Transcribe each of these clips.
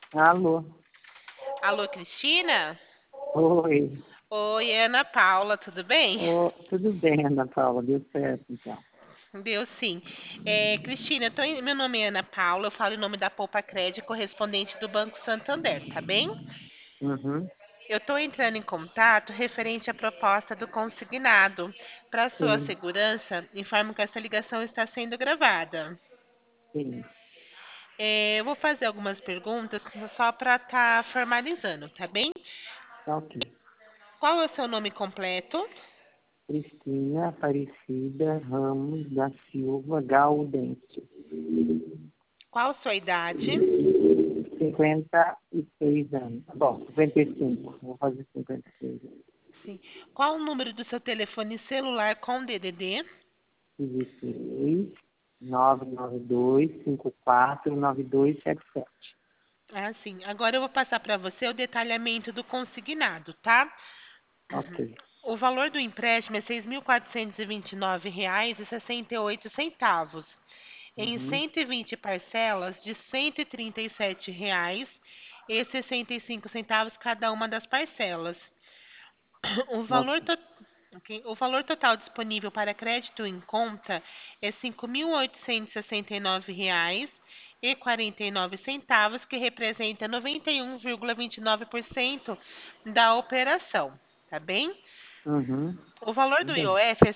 Alô? Alô, Cristina? Oi. Oi, Ana Paula, tudo bem? Tudo bem, Ana Paula? Deu certo, então. Deu sim. Cristina, meu nome é Ana Paula, eu falo em nome da Poupa Crédito, correspondente do Banco Santander, tá bem? Uhum, Eu estou entrando em contato referente à proposta do consignado. Para sua sim, segurança, informo que essa ligação está sendo gravada. sim. Eu vou fazer algumas perguntas só para estar formalizando, tá bem? Tá ok. Qual é o seu nome completo? Cristina Aparecida Ramos da Silva Gaudêncio. Qual a sua idade? 56 anos. Bom, 55. Vou fazer 56. Sim. Qual o número do seu telefone celular com DDD? 16 992 54 9277. Ah, sim. Agora eu vou passar para você o detalhamento do consignado, tá? Ok. O valor do empréstimo é R$ 6.429,68 em Uhum. 120 parcelas de R$ 137,65 cada uma das parcelas. O valor, Ok. to- o valor total disponível para crédito em conta é R$ 5.869,49, que representa 91,29% da operação, tá bem? Uhum. O valor Tudo do bem. IOF é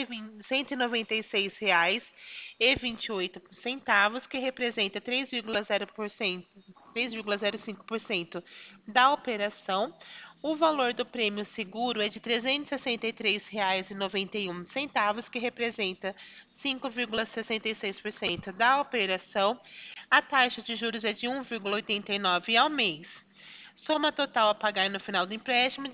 R$ 196,28, que representa 3,05% da operação. O valor do prêmio seguro é de R$ 363,91, que representa 5,66% da operação. A taxa de juros é de 1,89 ao mês. Soma total a pagar no final do empréstimo, R$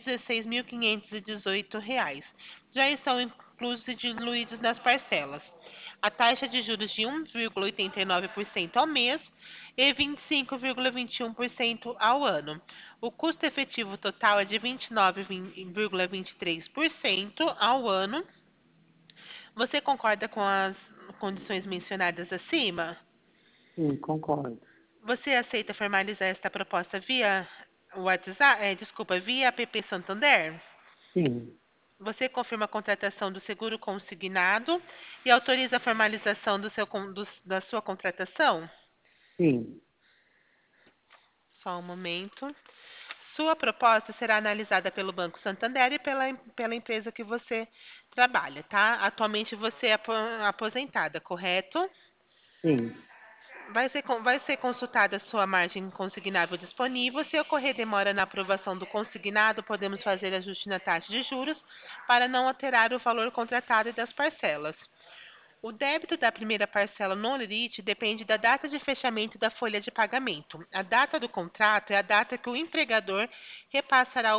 16.518. Já estão inclusos e diluídos nas parcelas. A taxa de juros de 1,89% ao mês e 25,21% ao ano. O custo efetivo total é de 29,23% ao ano. Você concorda com as condições mencionadas acima? Sim, concordo. Você aceita formalizar esta proposta via WhatsApp, desculpa, via app Santander? Sim, Você confirma a contratação do seguro consignado e autoriza a formalização da sua contratação? sim. Só um momento. Sua proposta será analisada pelo Banco Santander e pela empresa que você trabalha, tá? Atualmente você é aposentada, correto? Sim. Vai ser consultada a sua margem consignável disponível. Se ocorrer demora na aprovação do consignado, podemos fazer ajuste na taxa de juros para não alterar o valor contratado e das parcelas. O débito da primeira parcela no limite depende da data de fechamento da folha de pagamento. A data do contrato é a data que o empregador repassará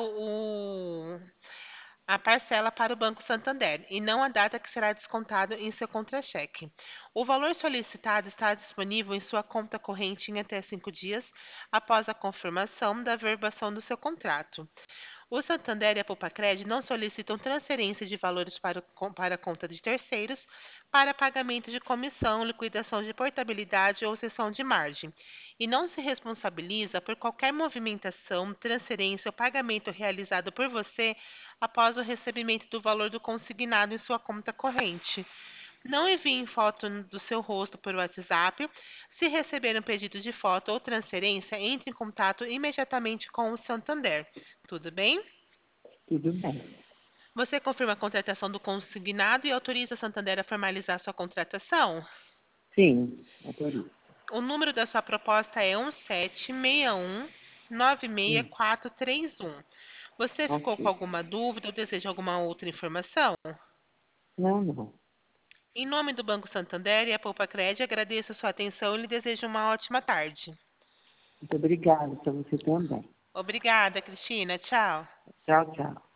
a parcela para o Banco Santander e não a data que será descontado em seu contra-cheque. O valor solicitado está disponível em sua conta corrente em até 5 dias após a confirmação da verbação do seu contrato. O Santander e a Poupa-Cred não solicitam transferência de valores para a conta de terceiros para pagamento de comissão, liquidação de portabilidade ou cessão de margem, e não se responsabiliza por qualquer movimentação, transferência ou pagamento realizado por você após o recebimento do valor do consignado em sua conta corrente. Não envie foto do seu rosto por WhatsApp. Se receber um pedido de foto ou transferência, entre em contato imediatamente com o Santander. Tudo bem? Tudo bem. Você confirma a contratação do consignado e autoriza a Santander a formalizar sua contratação? Sim, autorizo. O número da sua proposta é 1761 Sim, 96431. Você ficou com ok. alguma dúvida ou deseja alguma outra informação? Não, não. Em nome do Banco Santander e a Poupa Cred, agradeço a sua atenção e lhe desejo uma ótima tarde. Muito obrigada para você também. Obrigada, Cristina. Tchau. Tchau, tchau.